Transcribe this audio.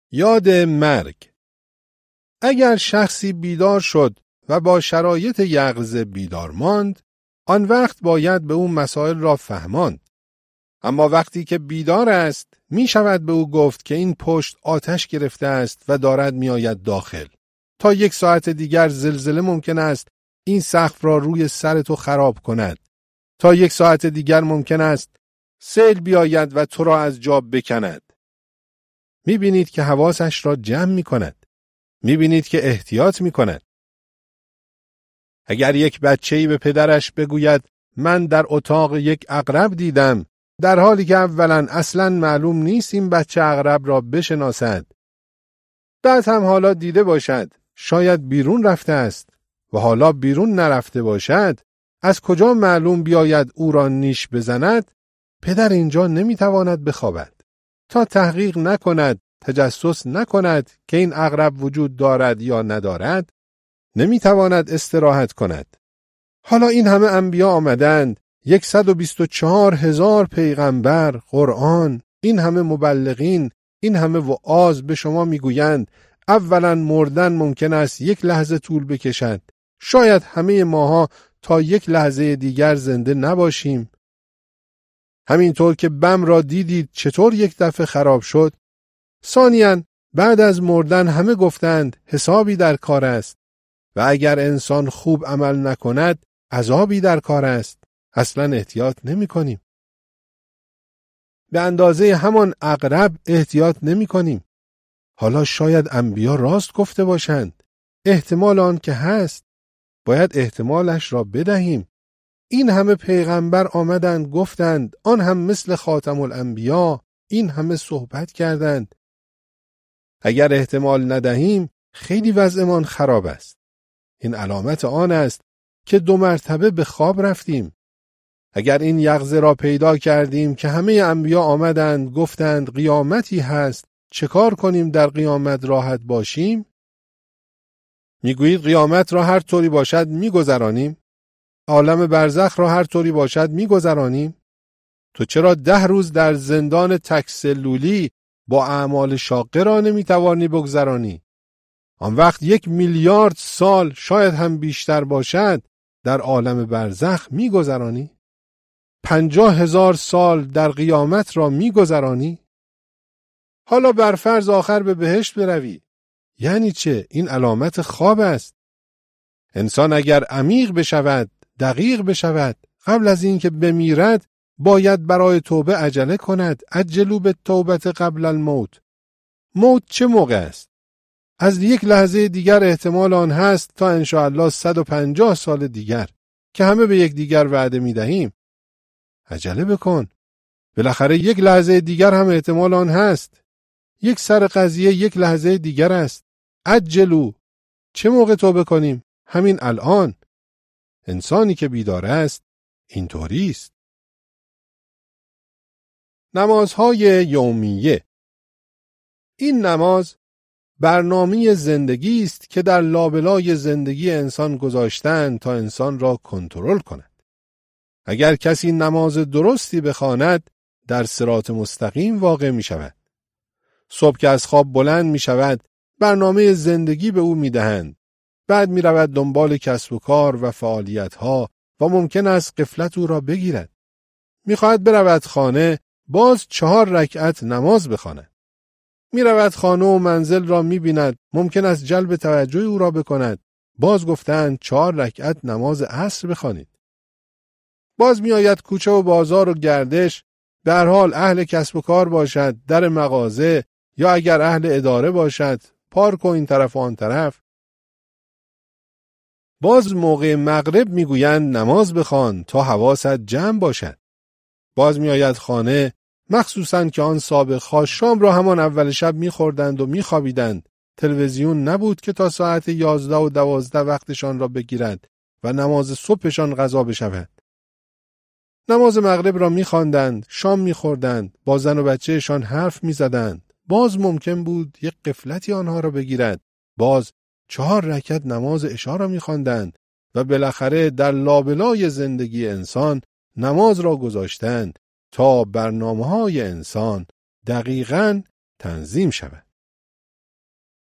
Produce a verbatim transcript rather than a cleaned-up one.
یاد مرگ. اگر شخصی بیدار شد و با شرایط یقظه بیدار ماند، آن وقت باید به او مسائل را فهماند. اما وقتی که بیدار است، می شود به او گفت که این پشت آتش گرفته است و دارد می آید داخل. تا یک ساعت دیگر زلزله ممکن است این سقف را روی سر تو خراب کند. تا یک ساعت دیگر ممکن است سیل بیاید و تو را از جا بکند. می بینید که حواسش را جمع می کند. می بینید که احتیاط می کند. اگر یک بچه‌ای به پدرش بگوید من در اتاق یک عقرب دیدم، در حالی که اولا اصلاً معلوم نیست این بچه عقرب را بشناسد، بعد هم حالا دیده باشد، شاید بیرون رفته است و حالا بیرون نرفته باشد، از کجا معلوم بیاید او را نیش بزند؟ پدر اینجا نمیتواند بخوابد تا تحقیق نکند، تجسس نکند که این عقرب وجود دارد یا ندارد. نمیتواند استراحت کند. حالا این همه انبیا آمدند، صد و بیست و چهار هزار پیغمبر، قرآن، این همه مبلغین، این همه وعاظ به شما میگویند اولا مردن ممکن است یک لحظه طول بکشد. شاید همه ماها تا یک لحظه دیگر زنده نباشیم. همینطور که بم را دیدید چطور یک دفعه خراب شد. ثانیاً بعد از مردن همه گفتند حسابی در کار است و اگر انسان خوب عمل نکند عذابی در کار است. اصلا احتیاط نمی کنیم. به اندازه همان عقرب احتیاط نمی کنیم. حالا شاید انبیا راست گفته باشند. احتمال آن که هست. باید احتمالش را بدهیم. این همه پیغمبر آمدند گفتند، آن هم مثل خاتم الانبیا، این همه صحبت کردند. اگر احتمال ندهیم خیلی وضعمان خراب است. این علامت آن است که دو مرتبه به خواب رفتیم. اگر این یقظه را پیدا کردیم که همه انبیا آمدند گفتند قیامتی هست، چه کار کنیم در قیامت راحت باشیم؟ میگویید قیامت را هر طوری باشد میگذرانیم؟ عالم برزخ را هر طوری باشد میگذرانیم؟ تو چرا ده روز در زندان تکسلولی با اعمال شاقه را نمیتوانی بگذرانی؟ آن وقت یک میلیارد سال شاید هم بیشتر باشد در عالم برزخ میگذرانی؟ پنجاه هزار سال در قیامت را میگذرانی؟ حالا بر فرض آخر به بهشت بروی. یعنی چه؟ این علامت خواب است. انسان اگر عمیق بشود، دقیق بشود، قبل از این که بمیرد باید برای توبه عجله کند. عجلوا بالتوبة قبل الموت. موت چه موقع است؟ از یک لحظه دیگر احتمال آن هست تا انشاءالله صد و پنجاه سال دیگر که همه به یک دیگر وعده می دهیم. عجله بکن. بالاخره یک لحظه دیگر هم احتمال آن هست. یک سر قضیه یک لحظه دیگر است. عجلوا. چه موقع توبه کنیم؟ همین الان. انسانی که بیدار است اینطوری است. نمازهای یومیه. این نماز برنامه زندگی است که در لابلای زندگی انسان گذاشتن تا انسان را کنترل کند. اگر کسی نماز درستی بخواند در صراط مستقیم واقع می شود. صبح که از خواب بلند می شود برنامه زندگی به او می دهند. بعد می رود دنبال کسب و کار و فعالیت ها و ممکن است غفلت او را بگیرد. می خواهد برود خانه، باز چهار رکعت نماز بخواند. می رود خانه و منزل را می بیند، ممکن است جلب توجه او را بکند. باز گفتند چهار رکعت نماز عصر بخوانید. باز می آید کوچه و بازار و گردش، به هر حال اهل کسب و کار باشد، در مغازه، یا اگر اهل اداره باشد، پارک و این طرف و آن طرف. باز موقع مغرب می گویند نماز بخوان تا حواست جمع باشد. باز می آید خانه، مخصوصاً که آن سابق‌ها شام را همان اول شب می خوردند و می خوابیدند. تلویزیون نبود که تا ساعت یازده و دوازده وقتشان را بگیرد و نماز صبحشان قضا بشود. نماز مغرب را می خواندند، شام می خوردند، با زن و بچهشان حرف می زدند. باز ممکن بود یک غفلتی آنها را بگیرد. باز چهار رکعت نماز عشا را می خواندند و بالاخره در لابلای زندگی انسان نماز را گذاشتند تا برنامه‌های انسان دقیقاً تنظیم شود.